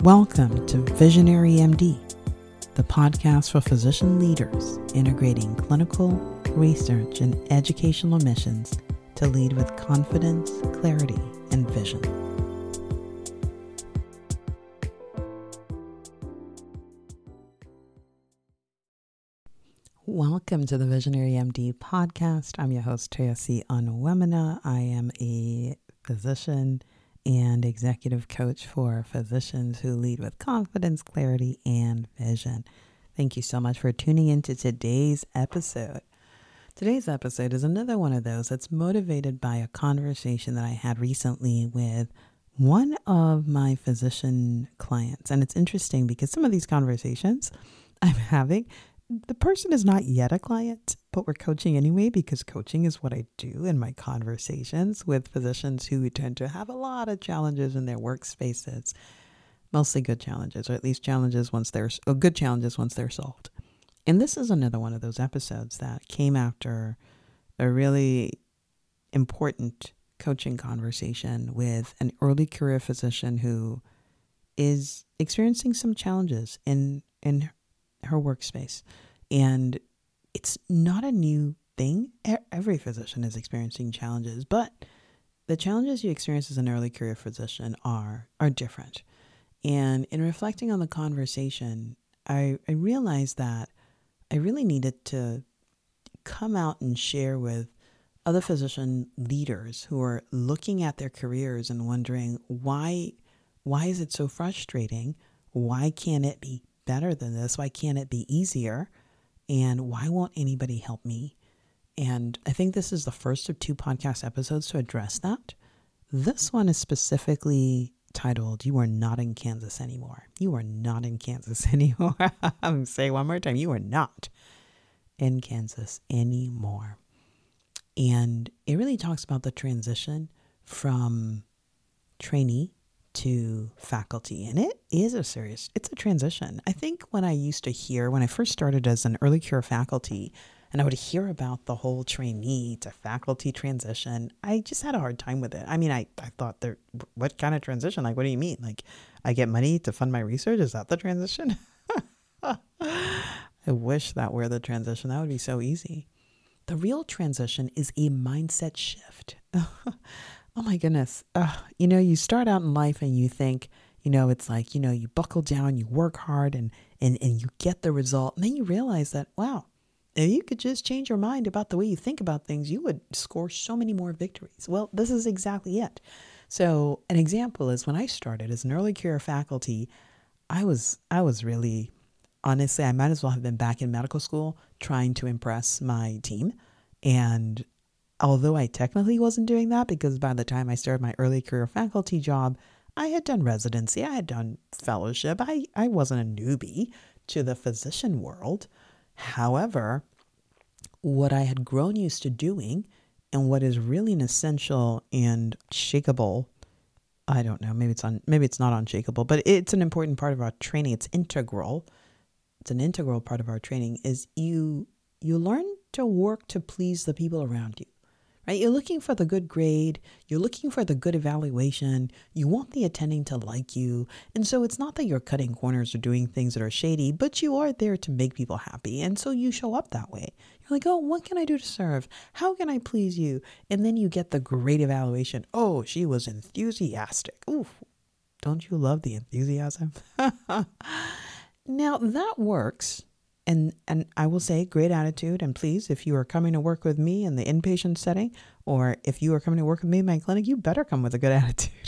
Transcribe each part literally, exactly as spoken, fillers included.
Welcome to Visionary M D, the podcast for physician leaders integrating clinical, research, and educational missions to lead with confidence, clarity, and vision. Welcome to the Visionary M D podcast. I'm your host, Toyosi Onwemina. I am a physician and executive coach for physicians who lead with confidence, clarity, and vision. Thank you so much for tuning into today's episode. Today's episode is another one of those that's motivated by a conversation that I had recently with one of my physician clients. And it's interesting because some of these conversations I'm having, the person is not yet a client, but we're coaching anyway because coaching is what I do in my conversations with physicians who tend to have a lot of challenges in their workspaces, mostly good challenges, or at least challenges once they're, or good challenges once they're solved. And this is another one of those episodes that came after a really important coaching conversation with an early career physician who is experiencing some challenges in, in her workspace. And it's not a new thing. Every physician is experiencing challenges, but the challenges you experience as an early career physician are are different. And in reflecting on the conversation, I, I realized that I really needed to come out and share with other physician leaders who are looking at their careers and wondering why why is it so frustrating? Why can't it be better than this? Why can't it be easier? And why won't anybody help me? And I think this is the first of two podcast episodes to address that. This one is specifically titled, You Are Not in Kansas Anymore. You are not in Kansas anymore. I'm going to say it one more time. You are not in Kansas anymore. And it really talks about the transition from trainee to faculty. And it is a serious, it's a transition. I think when I used to hear, when I first started as an early career faculty, and I would hear about the whole trainee to faculty transition, I just had a hard time with it. I mean, I, I thought, there, what kind of transition? Like, what do you mean? Like, I get money to fund my research? Is that the transition? I wish that were the transition. That would be so easy. The real transition is a mindset shift. Oh my goodness. Uh, you know, you start out in life and you think, you know, it's like, you know, you buckle down, you work hard and, and, and you get the result. And then you realize that, wow, if you could just change your mind about the way you think about things, you would score so many more victories. Well, this is exactly it. So an example is when I started as an early career faculty, I was, I was really, honestly, I might as well have been back in medical school trying to impress my team. And although I technically wasn't doing that because by the time I started my early career faculty job, I had done residency, I had done fellowship. I, I wasn't a newbie to the physician world. However, what I had grown used to doing and what is really an essential and shakable, I don't know, maybe it's on, maybe it's not unshakable, but it's an important part of our training. It's integral. It's an integral part of our training is you, you learn to work to please the people around you. Right? You're looking for the good grade. You're looking for the good evaluation. You want the attending to like you. And so it's not that you're cutting corners or doing things that are shady, but you are there to make people happy. And so you show up that way. You're like, oh, what can I do to serve? How can I please you? And then you get the great evaluation. Oh, she was enthusiastic. Ooh, don't you love the enthusiasm? Now that works. And and I will say great attitude. And please, if you are coming to work with me in the inpatient setting, or if you are coming to work with me in my clinic, you better come with a good attitude.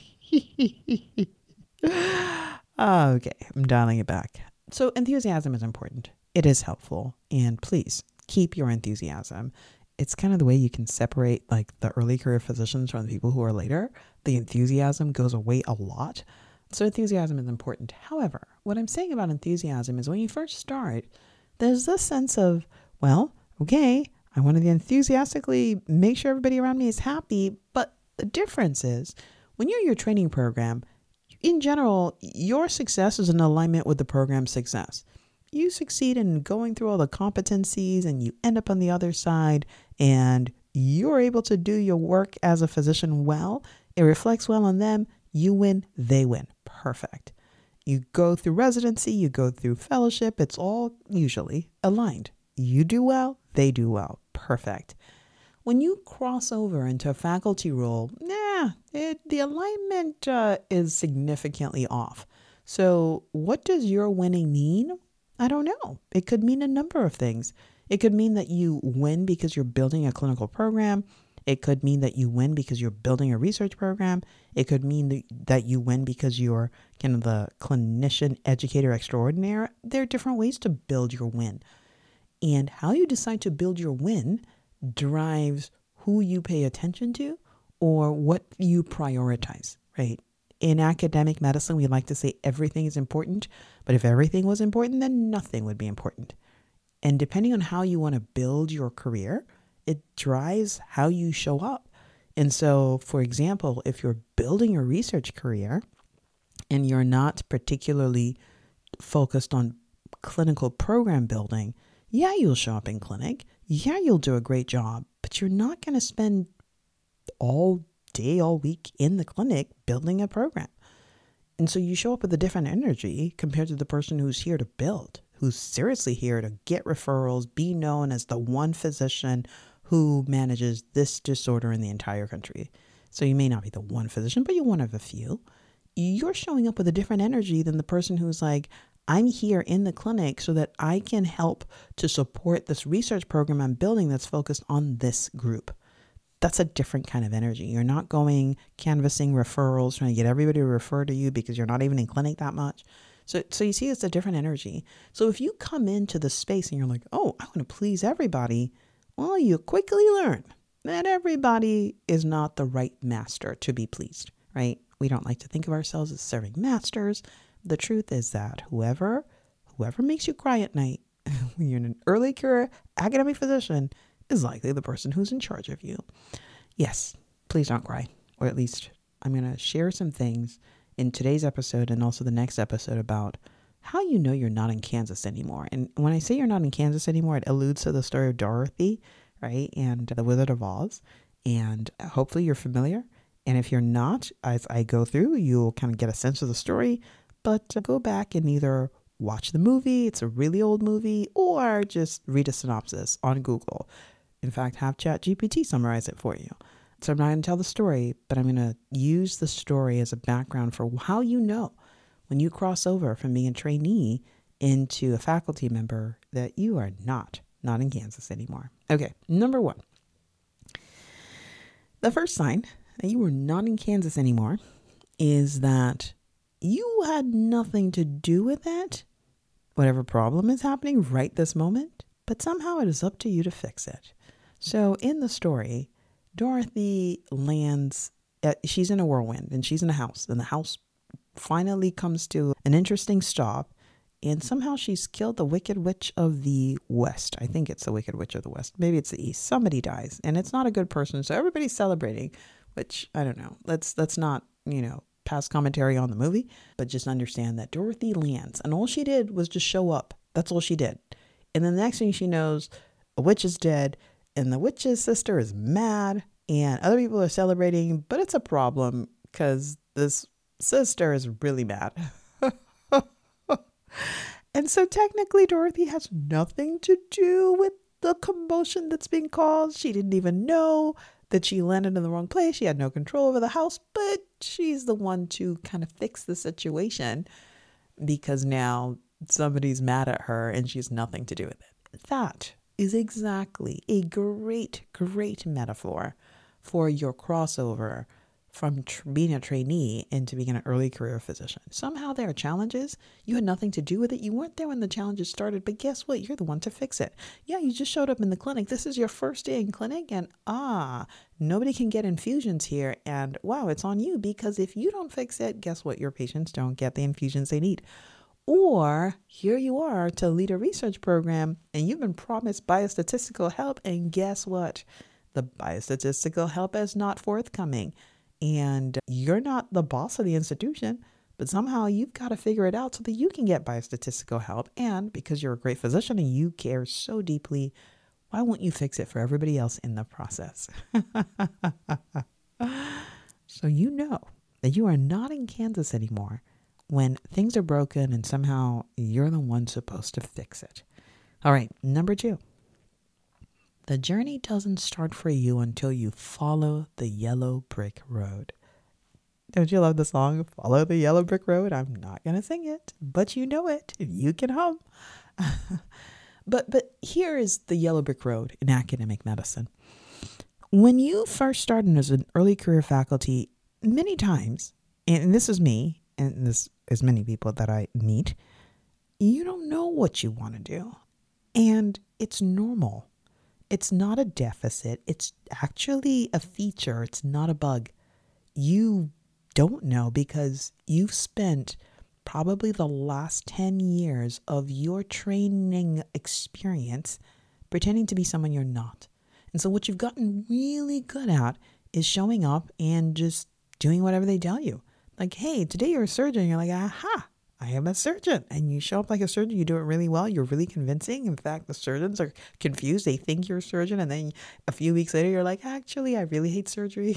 Okay, I'm dialing it back. So enthusiasm is important. It is helpful. And please keep your enthusiasm. It's kind of the way you can separate like the early career physicians from the people who are later. The enthusiasm goes away a lot. So enthusiasm is important. However, what I'm saying about enthusiasm is when you first start, there's this sense of, well, okay, I want to enthusiastically make sure everybody around me is happy. But the difference is when you're in your training program, in general, your success is in alignment with the program's success. You succeed in going through all the competencies and you end up on the other side and you're able to do your work as a physician well. It reflects well on them. You win, they win. Perfect. You go through residency, you go through fellowship. It's all usually aligned. You do well, they do well. Perfect. When you cross over into a faculty role, nah, it, the alignment uh, is significantly off. So what does your winning mean? I don't know. It could mean a number of things. It could mean that you win because you're building a clinical program. It could mean that you win because you're building a research program. It could mean that you win because you're kind of the clinician educator extraordinaire. There are different ways to build your win. And how you decide to build your win drives who you pay attention to or what you prioritize, right? In academic medicine, we like to say everything is important, but if everything was important, then nothing would be important. And depending on how you want to build your career, it drives how you show up. And so, for example, if you're building a research career and you're not particularly focused on clinical program building, yeah, you'll show up in clinic. Yeah, you'll do a great job, but you're not going to spend all day, all week in the clinic building a program. And so you show up with a different energy compared to the person who's here to build, who's seriously here to get referrals, be known as the one physician who manages this disorder in the entire country. So you may not be the one physician, but you're one of a few. You're showing up with a different energy than the person who's like, I'm here in the clinic so that I can help to support this research program I'm building that's focused on this group. That's a different kind of energy. You're not going canvassing referrals, trying to get everybody to refer to you because you're not even in clinic that much. So, so you see, it's a different energy. So if you come into the space and you're like, oh, I want to please everybody, well, you quickly learn that everybody is not the right master to be pleased, right? We don't like to think of ourselves as serving masters. The truth is that whoever, whoever makes you cry at night when you're an early career academic physician is likely the person who's in charge of you. Yes, please don't cry. Or at least I'm going to share some things in today's episode and also the next episode about how you know you're not in Kansas anymore. And when I say you're not in Kansas anymore, it alludes to the story of Dorothy, right? And the Wizard of Oz. And hopefully you're familiar. And if you're not, as I go through, you'll kind of get a sense of the story. But go back and either watch the movie, it's a really old movie, or just read a synopsis on Google. In fact, have ChatGPT summarize it for you. So I'm not going to tell the story, but I'm going to use the story as a background for how you know when you cross over from being a trainee into a faculty member that you are not, not in Kansas anymore. Okay, number one. The first sign that you are not in Kansas anymore is that you had nothing to do with it, whatever problem is happening right this moment, but somehow it is up to you to fix it. So in the story, Dorothy lands, at, she's in a whirlwind and she's in a house, and the house finally comes to an interesting stop, and somehow she's killed the Wicked Witch of the West. I think it's the Wicked Witch of the West. Maybe it's the East. Somebody dies, and it's not a good person, so everybody's celebrating, which I don't know. Let's, let's not, you know, pass commentary on the movie, but just understand that Dorothy lands, and all she did was just show up. That's all she did. And then the next thing she knows, a witch is dead, and the witch's sister is mad, and other people are celebrating, but it's a problem because this sister is really mad. And so technically Dorothy has nothing to do with the commotion that's being caused. She didn't even know that she landed in the wrong place. She had no control over the house, but she's the one to kind of fix the situation because now somebody's mad at her and she has nothing to do with it. That is exactly a great, great metaphor for your crossover from tr- being a trainee into being an early career physician. Somehow there are challenges. You had nothing to do with it. You weren't there when the challenges started, but guess what? You're the one to fix it. Yeah, you just showed up in the clinic. This is your first day in clinic, and ah, nobody can get infusions here. And wow, it's on you, because if you don't fix it, guess what? Your patients don't get the infusions they need. Or here you are to lead a research program, and you've been promised biostatistical help, and guess what? The biostatistical help is not forthcoming. And you're not the boss of the institution, but somehow you've got to figure it out so that you can get biostatistical help. And because you're a great physician and you care so deeply, why won't you fix it for everybody else in the process? So you know that you are not in Kansas anymore when things are broken and somehow you're the one supposed to fix it. All right, number two. The journey doesn't start for you until you follow the yellow brick road. Don't you love the song, Follow the Yellow Brick Road? I'm not going to sing it, but you know it. You can hum. but but here is the yellow brick road in academic medicine. When you first started as an early career faculty, many times, and this is me, and this is many people that I meet, you don't know what you want to do. And it's normal. It's not a deficit. It's actually a feature. It's not a bug. You don't know because you've spent probably the last ten years of your training experience pretending to be someone you're not. And so what you've gotten really good at is showing up and just doing whatever they tell you. Like, hey, today you're a surgeon. You're like, aha, I am a surgeon. And you show up like a surgeon. You do it really well. You're really convincing. In fact, the surgeons are confused. They think you're a surgeon. And then a few weeks later, you're like, actually, I really hate surgery.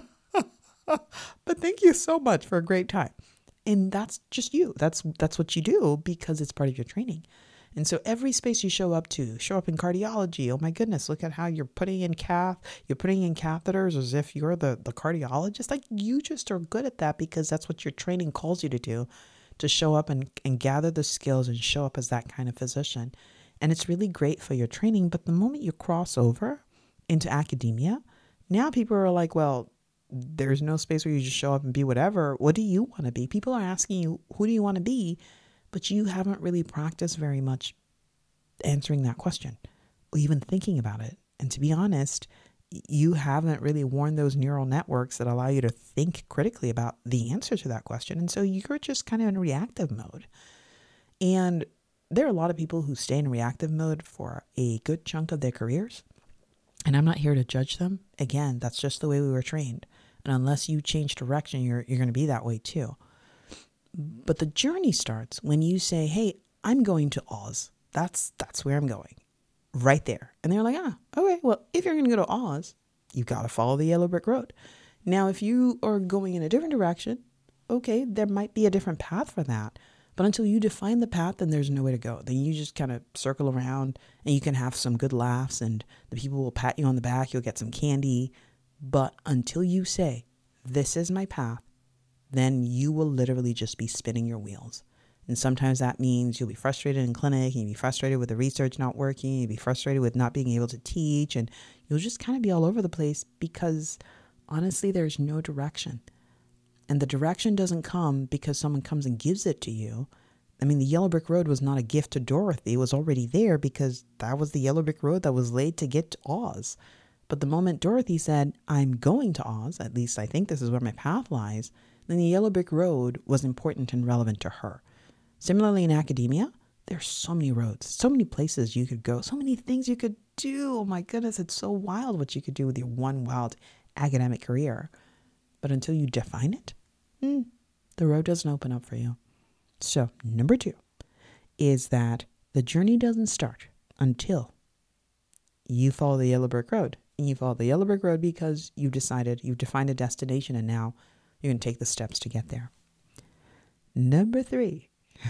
But thank you so much for a great time. And that's just you. That's that's what you do because it's part of your training. And so every space you show up to, show up in cardiology. Oh my goodness, look at how you're putting in cath, you're putting in catheters as if you're the, the cardiologist. Like you just are good at that because that's what your training calls you to do, to show up and, and gather the skills and show up as that kind of physician. And it's really great for your training. But the moment you cross over into academia, now people are like, well, there's no space where you just show up and be whatever. What do you want to be? People are asking you, who do you want to be? But you haven't really practiced very much answering that question or even thinking about it. And to be honest, you haven't really worn those neural networks that allow you to think critically about the answer to that question. And so you're just kind of in reactive mode. And there are a lot of people who stay in reactive mode for a good chunk of their careers. And I'm not here to judge them. Again, that's just the way we were trained. And unless you change direction, you're you're going to be that way too. But the journey starts when you say, hey, I'm going to Oz. That's that's where I'm going. Right there. And they're like, ah, okay, well, if you're going to go to Oz, you got to follow the yellow brick road. Now, if you are going in a different direction, okay, there might be a different path for that. But until you define the path, then there's nowhere to go. Then you just kind of circle around and you can have some good laughs and the people will pat you on the back. You'll get some candy. But until you say, this is my path, then you will literally just be spinning your wheels. And sometimes that means you'll be frustrated in clinic, and you'll be frustrated with the research not working, you'll be frustrated with not being able to teach, and you'll just kind of be all over the place because honestly, there's no direction. And the direction doesn't come because someone comes and gives it to you. I mean, the yellow brick road was not a gift to Dorothy. It was already there because that was the yellow brick road that was laid to get to Oz. But the moment Dorothy said, I'm going to Oz, at least I think this is where my path lies, then the yellow brick road was important and relevant to her. Similarly, in academia, there's so many roads, so many places you could go, so many things you could do. Oh my goodness, it's so wild what you could do with your one wild academic career. But until you define it, mm, the road doesn't open up for you. So number two is that the journey doesn't start until you follow the yellow brick road. And you follow the yellow brick road because you've decided, you've defined a destination, and now you're going to take the steps to get there. Number three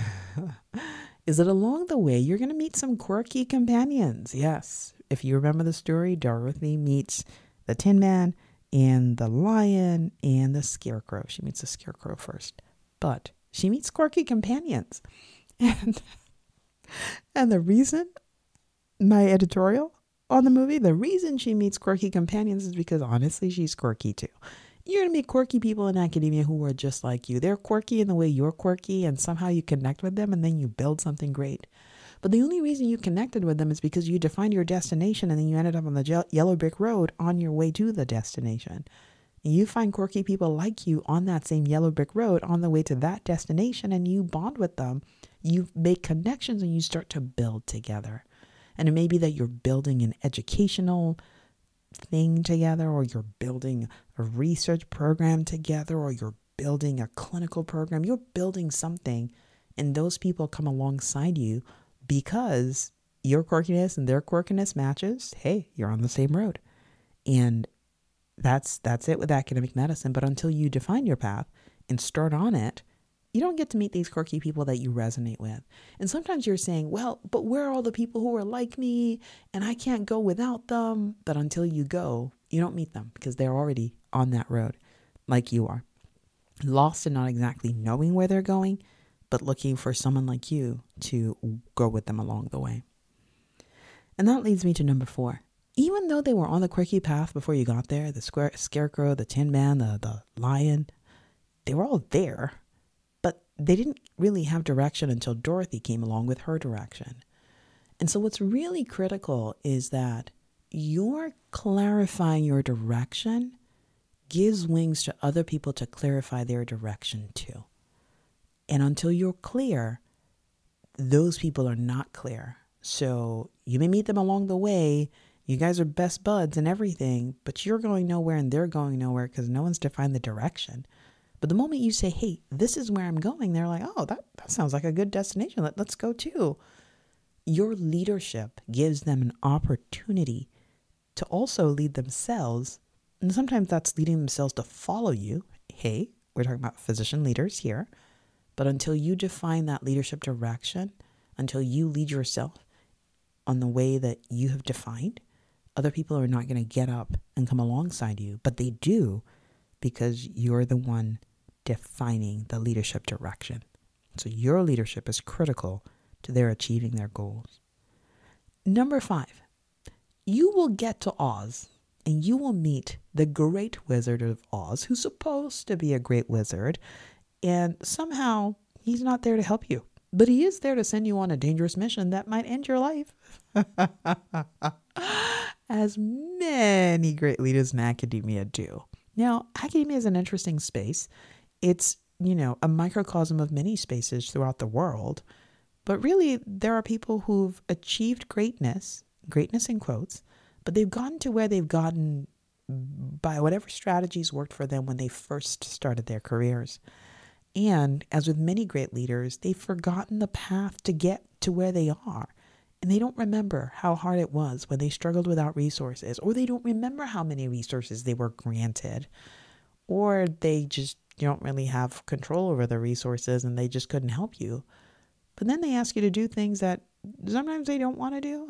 is that along the way, you're going to meet some quirky companions. Yes. If you remember the story, Dorothy meets the Tin Man and the lion and the scarecrow. She meets the scarecrow first, but she meets quirky companions. And, and the reason, my editorial on the movie, the reason she meets quirky companions is because honestly, she's quirky too. You're going to meet quirky people in academia who are just like you. They're quirky in the way you're quirky, and somehow you connect with them and then you build something great. But the only reason you connected with them is because you defined your destination and then you ended up on the je- yellow brick road on your way to the destination. And you find quirky people like you on that same yellow brick road on the way to that destination, and you bond with them. You make connections and you start to build together. And it may be that you're building an educational thing together, or you're building a research program together, or you're building a clinical program. You're building something, and those people come alongside you because your quirkiness and their quirkiness matches. Hey, you're on the same road. And that's that's it with academic medicine. But until you define your path and start on it, You don't get to meet these quirky people that you resonate with. And sometimes you're saying, well, but where are all the people who are like me and I can't go without them? But until you go, you don't meet them because they're already on that road like you are. Lost and not exactly knowing where they're going, but looking for someone like you to go with them along the way. And that leads me to number four. Even though they were on the quirky path before you got there, the square, scarecrow, the tin man, the, the lion, they were all there. But they didn't really have direction until Dorothy came along with her direction. And so what's really critical is that your clarifying your direction gives wings to other people to clarify their direction too. And until you're clear, those people are not clear. So you may meet them along the way. You guys are best buds and everything, but you're going nowhere and they're going nowhere because no one's defined the direction. But the moment you say, hey, this is where I'm going, they're like, oh, that, that sounds like a good destination. Let, let's go too. Your leadership gives them an opportunity to also lead themselves. And sometimes that's leading themselves to follow you. Hey, we're talking about physician leaders here. But until you define that leadership direction, until you lead yourself on the way that you have defined, other people are not going to get up and come alongside you. But they do because you're the one defining the leadership direction. So your leadership is critical to their achieving their goals. Number five, you will get to Oz and you will meet the Great Wizard of Oz, who's supposed to be a great wizard. And somehow he's not there to help you, but he is there to send you on a dangerous mission that might end your life. As many great leaders in academia do. Now, academia is an interesting space. It's, you know, a microcosm of many spaces throughout the world. But really, there are people who've achieved greatness, greatness in quotes, but they've gotten to where they've gotten by whatever strategies worked for them when they first started their careers. And as with many great leaders, they've forgotten the path to get to where they are. And they don't remember how hard it was when they struggled without resources, or they don't remember how many resources they were granted, or they just don't really have control over the resources and they just couldn't help you. But then they ask you to do things that sometimes they don't want to do,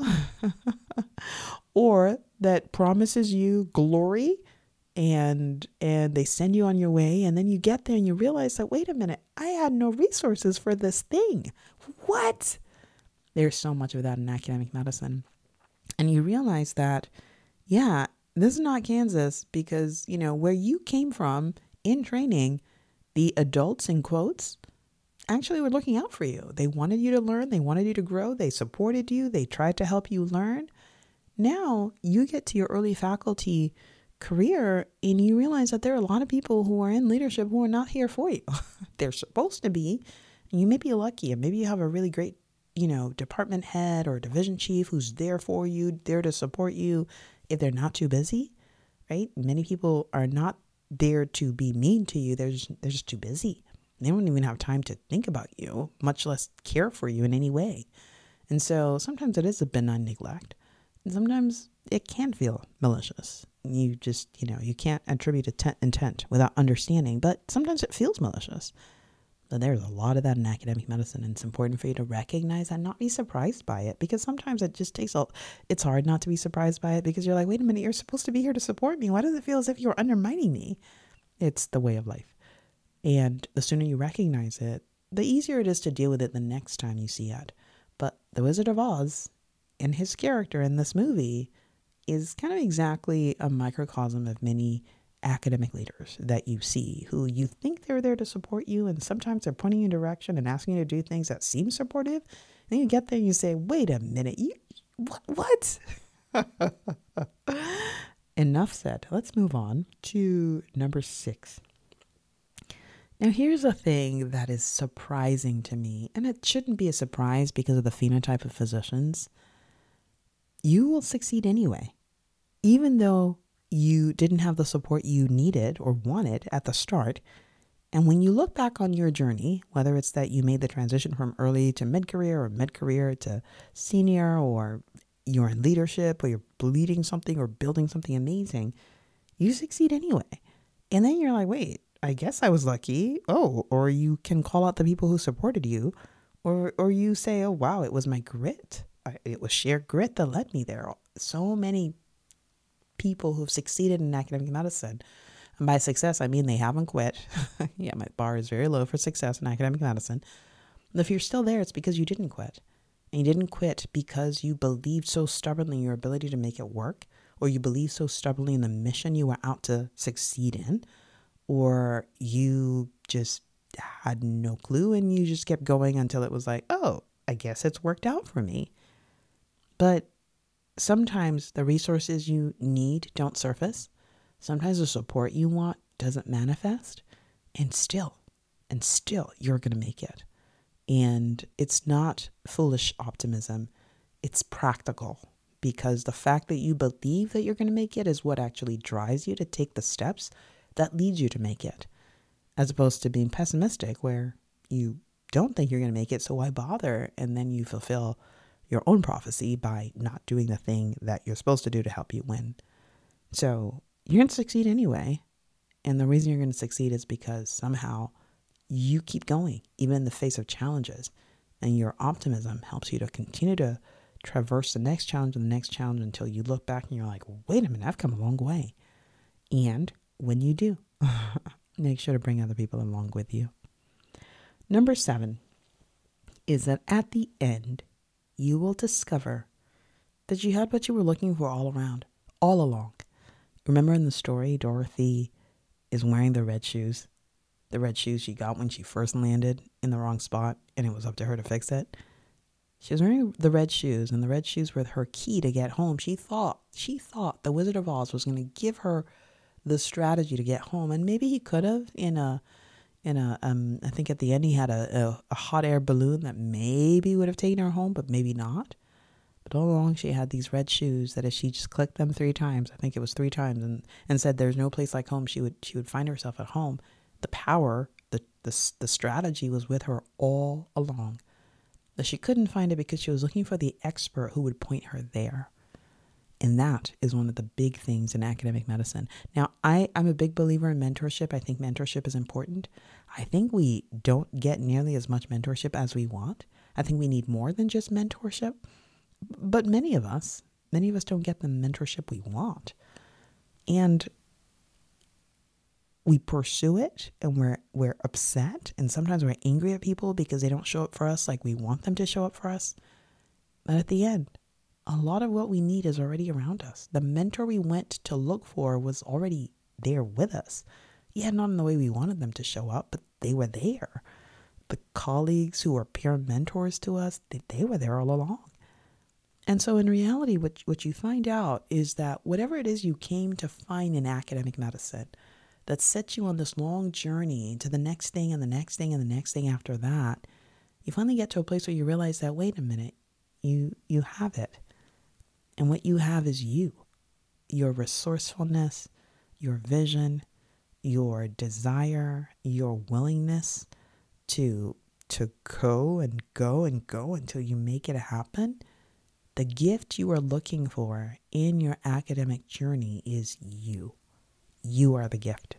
or that promises you glory, and and they send you on your way, and then you get there and you realize that, wait a minute, I had no resources for this thing. What? There's so much of that in academic medicine. And you realize that, yeah, this is not Kansas because, you know, where you came from in training, the adults in quotes actually were looking out for you. They wanted you to learn. They wanted you to grow. They supported you. They tried to help you learn. Now you get to your early faculty career and you realize that there are a lot of people who are in leadership who are not here for you. They're supposed to be. And you may be lucky, and maybe you have a really great, you know, department head or division chief who's there for you, there to support you if they're not too busy, right? Many people are not there to be mean to you. They're just, they're just too busy. They don't even have time to think about you, much less care for you in any way. And so sometimes it is a benign neglect. And sometimes it can feel malicious. You just, you know, you can't attribute intent, intent without understanding, but sometimes it feels malicious. But there's a lot of that in academic medicine, and it's important for you to recognize and not be surprised by it, because sometimes it just takes a, it's hard not to be surprised by it because you're like, wait a minute, you're supposed to be here to support me. Why does it feel as if you're undermining me? It's the way of life. And the sooner you recognize it, the easier it is to deal with it the next time you see it. But the Wizard of Oz and his character in this movie is kind of exactly a microcosm of many academic leaders that you see who you think they're there to support you, and sometimes they're pointing you in direction and asking you to do things that seem supportive. Then you get there and you say, wait a minute, you what? what? Enough said. Let's move on to number six. Now, here's a thing that is surprising to me, and it shouldn't be a surprise because of the phenotype of physicians. You will succeed anyway, even though you didn't have the support you needed or wanted at the start. And when you look back on your journey, whether it's that you made the transition from early to mid-career or mid-career to senior, or you're in leadership, or you're leading something or building something amazing, you succeed anyway. And then you're like, wait, I guess I was lucky. Oh, or you can call out the people who supported you, or or you say, oh wow, it was my grit. I, it was sheer grit that led me there. So many people who've succeeded in academic medicine, and by success I mean they haven't quit. Yeah, my bar is very low for success in academic medicine. And if you're still there, it's because you didn't quit. And you didn't quit because you believed so stubbornly in your ability to make it work, or you believed so stubbornly in the mission you were out to succeed in, or you just had no clue and you just kept going until it was like, oh, I guess it's worked out for me. But sometimes the resources you need don't surface. Sometimes the support you want doesn't manifest. And still, and still, you're going to make it. And it's not foolish optimism. It's practical, because the fact that you believe that you're going to make it is what actually drives you to take the steps that leads you to make it, as opposed to being pessimistic where you don't think you're going to make it, so why bother? And then you fulfill your own prophecy by not doing the thing that you're supposed to do to help you win. So you're going to succeed anyway. And the reason you're going to succeed is because somehow you keep going, even in the face of challenges. And your optimism helps you to continue to traverse the next challenge and the next challenge until you look back and you're like, wait a minute, I've come a long way. And when you do, make sure to bring other people along with you. Number seven is that at the end, you will discover that you had what you were looking for all around, all along. Remember in the story, Dorothy is wearing the red shoes, the red shoes she got when she first landed in the wrong spot, and it was up to her to fix it. She was wearing the red shoes, and the red shoes were her key to get home. She thought, she thought the Wizard of Oz was going to give her the strategy to get home, and maybe he could have in a, in a, um, I think at the end he had a, a, a hot air balloon that maybe would have taken her home, but maybe not. But all along she had these red shoes that if she just clicked them three times, I think it was three times, and, and said there's no place like home, she would she would find herself at home. The power, the, the, the strategy was with her all along. But she couldn't find it because she was looking for the expert who would point her there. And that is one of the big things in academic medicine. Now, I, I'm a big believer in mentorship. I think mentorship is important. I think we don't get nearly as much mentorship as we want. I think we need more than just mentorship. But many of us, many of us don't get the mentorship we want. And we pursue it, and we're we're upset, and sometimes we're angry at people because they don't show up for us like we want them to show up for us. But at the end, a lot of what we need is already around us. The mentor we went to look for was already there with us. Yeah, not in the way we wanted them to show up, but they were there. The colleagues who were peer mentors to us, they, they were there all along. And so in reality, what, what you find out is that whatever it is you came to find in academic medicine that sets you on this long journey to the next thing and the next thing and the next thing after that, you finally get to a place where you realize that, wait a minute, you you have it. And what you have is you, your resourcefulness, your vision, your desire, your willingness to to go and go and go until you make it happen. The gift you are looking for in your academic journey is you. You are the gift.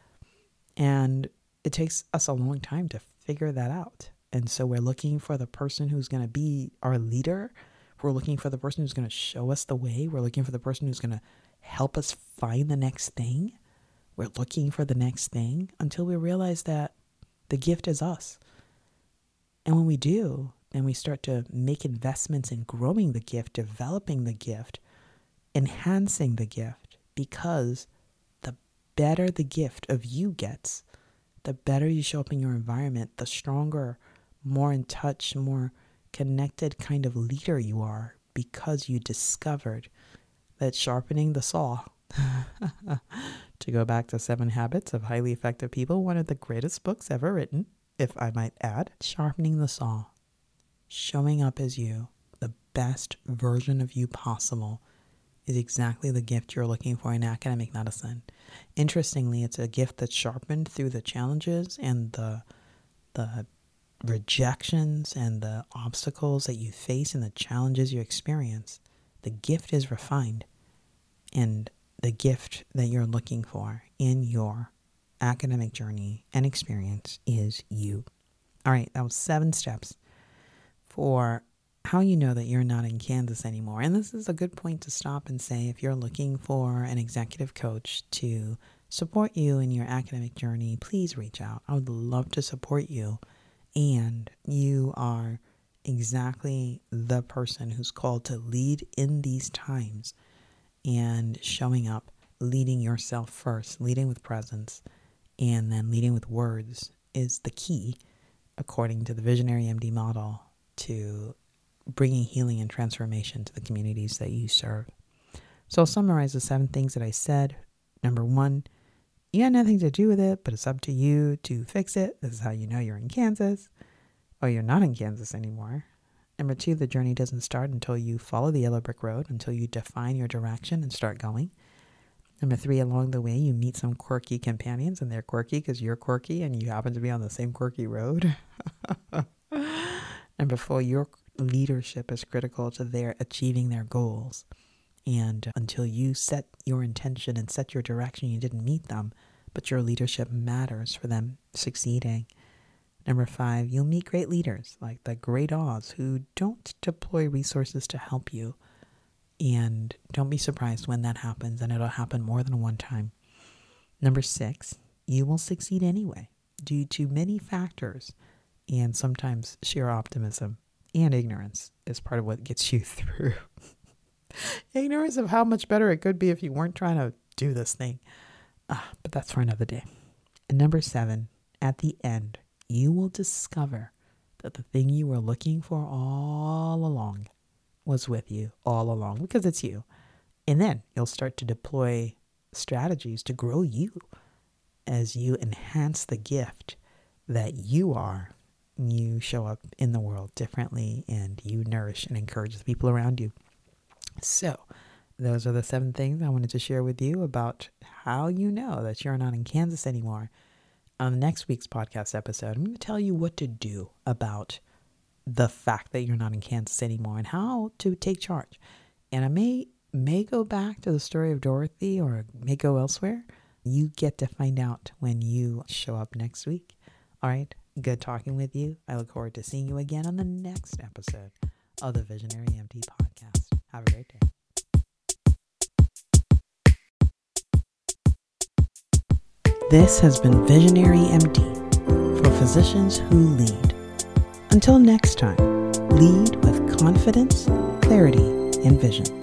And it takes us a long time to figure that out. And so we're looking for the person who's going to be our leader. We're looking for the person who's going to show us the way. We're looking for the person who's going to help us find the next thing. We're looking for the next thing until we realize that the gift is us. And when we do, then we start to make investments in growing the gift, developing the gift, enhancing the gift, because the better the gift of you gets, the better you show up in your environment, the stronger, more in touch, more connected kind of leader you are, because you discovered that sharpening the saw, to go back to Seven Habits of Highly Effective People, one of the greatest books ever written, if I might add, sharpening the saw, showing up as you, the best version of you possible, is exactly the gift you're looking for in academic medicine. Interestingly, it's a gift that's sharpened through the challenges and the the rejections and the obstacles that you face and the challenges you experience. The gift is refined, and the gift that you're looking for in your academic journey and experience is you. All right, that was seven steps for how you know that you're not in Kansas anymore. And this is a good point to stop and say, if you're looking for an executive coach to support you in your academic journey, please reach out. I would love to support you. And you are exactly the person who's called to lead in these times and showing up, leading yourself first, leading with presence, and then leading with words is the key, according to the Visionary M D model, to bringing healing and transformation to the communities that you serve. So I'll summarize the seven things that I said. Number one, you got nothing to do with it, but it's up to you to fix it. This is how you know you're in Kansas, or you're not in Kansas anymore. Number two, the journey doesn't start until you follow the yellow brick road, until you define your direction and start going. Number three, along the way, you meet some quirky companions, and they're quirky because you're quirky and you happen to be on the same quirky road. Number four, your leadership is critical to their achieving their goals. And until you set your intention and set your direction, you didn't meet them, but your leadership matters for them succeeding. Number five, you'll meet great leaders like the Great Oz who don't deploy resources to help you. And don't be surprised when that happens, and it'll happen more than one time. Number six, you will succeed anyway due to many factors, and sometimes sheer optimism and ignorance is part of what gets you through. Ignorance of how much better it could be if you weren't trying to do this thing. Uh, but that's for another day. And number seven, at the end, you will discover that the thing you were looking for all along was with you all along, because it's you. And then you'll start to deploy strategies to grow you as you enhance the gift that you are. You show up in the world differently, and you nourish and encourage the people around you. So those are the seven things I wanted to share with you about how you know that you're not in Kansas anymore. On next week's podcast episode, I'm going to tell you what to do about the fact that you're not in Kansas anymore and how to take charge. And I may may go back to the story of Dorothy, or may go elsewhere. You get to find out when you show up next week. All right. Good talking with you. I look forward to seeing you again on the next episode of the Visionary M D podcast. Have a great day. This has been Visionary M D for physicians who lead. Until next time, lead with confidence, clarity, and vision.